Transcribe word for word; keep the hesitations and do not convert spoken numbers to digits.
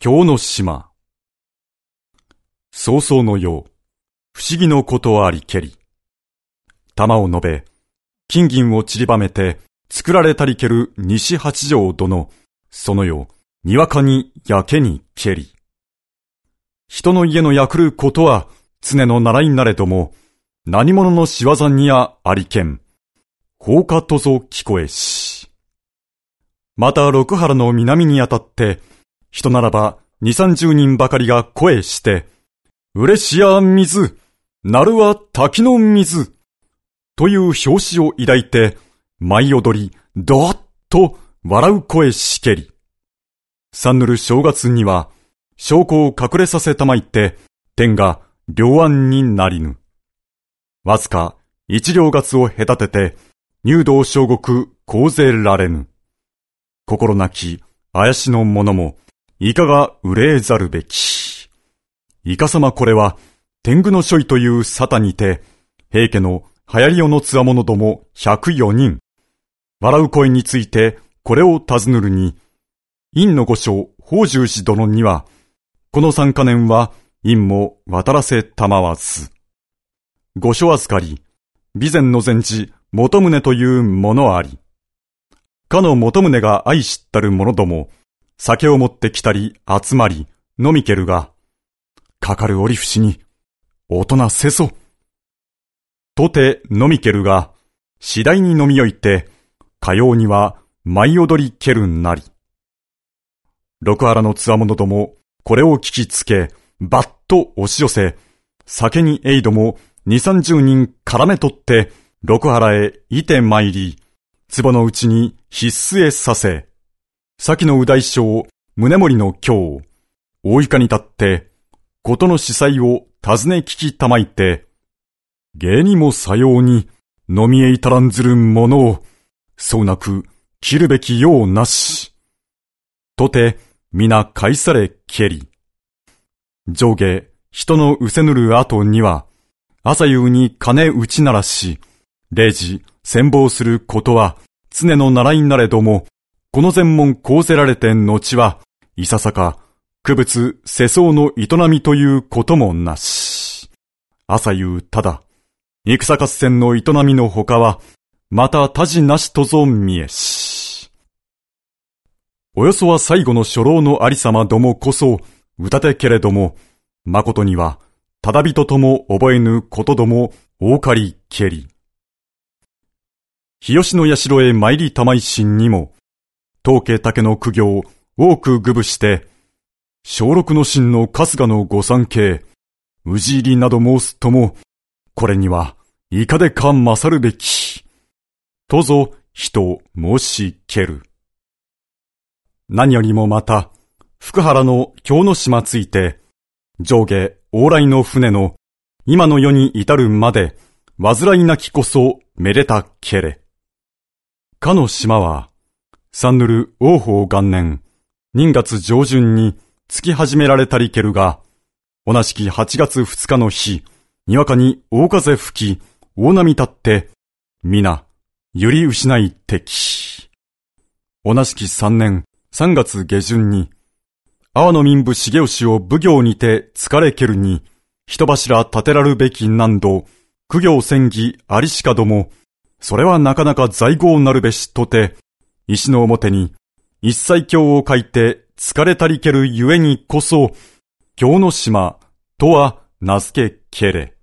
京の島。早々のよう、不思議のことありけり。玉を述べ、金銀を散りばめて作られたりける西八条殿、そのよう、にわかにやけにけり。人の家のやくることは常の習いなれども、何者の仕業にやありけん。放火とぞ聞こえし。また六原の南にあたって、人ならば二三十人ばかりが声して、嬉しや水、なるは滝の水、という拍子を抱いて、舞い踊り、どーっと笑う声しけり。さんぬる正月には、証拠を隠れさせたまいて、天が両案になりぬ。わずか一両月を隔てて、入道小国講ぜられぬ。心なき怪しの者も、いかが憂えざるべき。いかさまこれは、天狗の書位という沙汰にて、平家の流行り世のつわものども百四人。笑う声について、これを尋ぬるに、院の御所、宝重寺殿には、この三か年は、院も渡らせたまわず。御所預かり、備前の前寺、元宗というものあり。かの元宗が愛知ったる者ども、酒を持ってきたり集まり、飲みけるが、かかる折節に、大人せそ。とて飲みけるが、次第に飲みおいて、かようには舞い踊りけるなり。六原のつわものども、これを聞きつけ、ばっと押し寄せ、酒にえいども二三十人絡め取って、六原へいて参り、壺のうちに必須へさせ、先の右大将、宗盛の京、大床に立って、ことの司祭を尋ね聞きたまいて、芸にもさように飲みへ至らんずる者を、そうなく切るべきようなし。とて、皆返されけり。上下、人のうせぬる後には、朝夕に鐘打ち鳴らし、礼時、戦望することは、常の習いなれども、この前門講ぜられて後は、いささか、区別世相の営みということもなし。朝夕ただ、戦合戦の営みのほかは、また他事なしとぞ見えし。およそは最後の初老のありさまどもこそ、歌てけれども、誠には、ただ人とも覚えぬことども、多かりけり。日吉の社へ参りたまいしんにも、当家竹の苦行を多く具舞して、小六の神の春日の御三家、氏入りなど申すとも、これにはいかでか勝るべき、とぞ人申しける。何よりもまた、福原の京の島ついて、上下往来の船の今の世に至るまで、煩いなきこそめでたけれ。かの島は、三ぬる王宝元年、人月上旬につき始められたりけるが、同じき八月二日の日、にわかに大風吹き、大波立って、皆、揺り失いてき。同じき三年、三月下旬に、阿波の民部重吉を奉行にて疲れけるに、人柱立てらるべき難度、苦行戦議ありしかども、それはなかなか在業なるべしとて、石の表に一切経を書いて疲れたりけるゆえにこそ、京の島とは名付けけれ。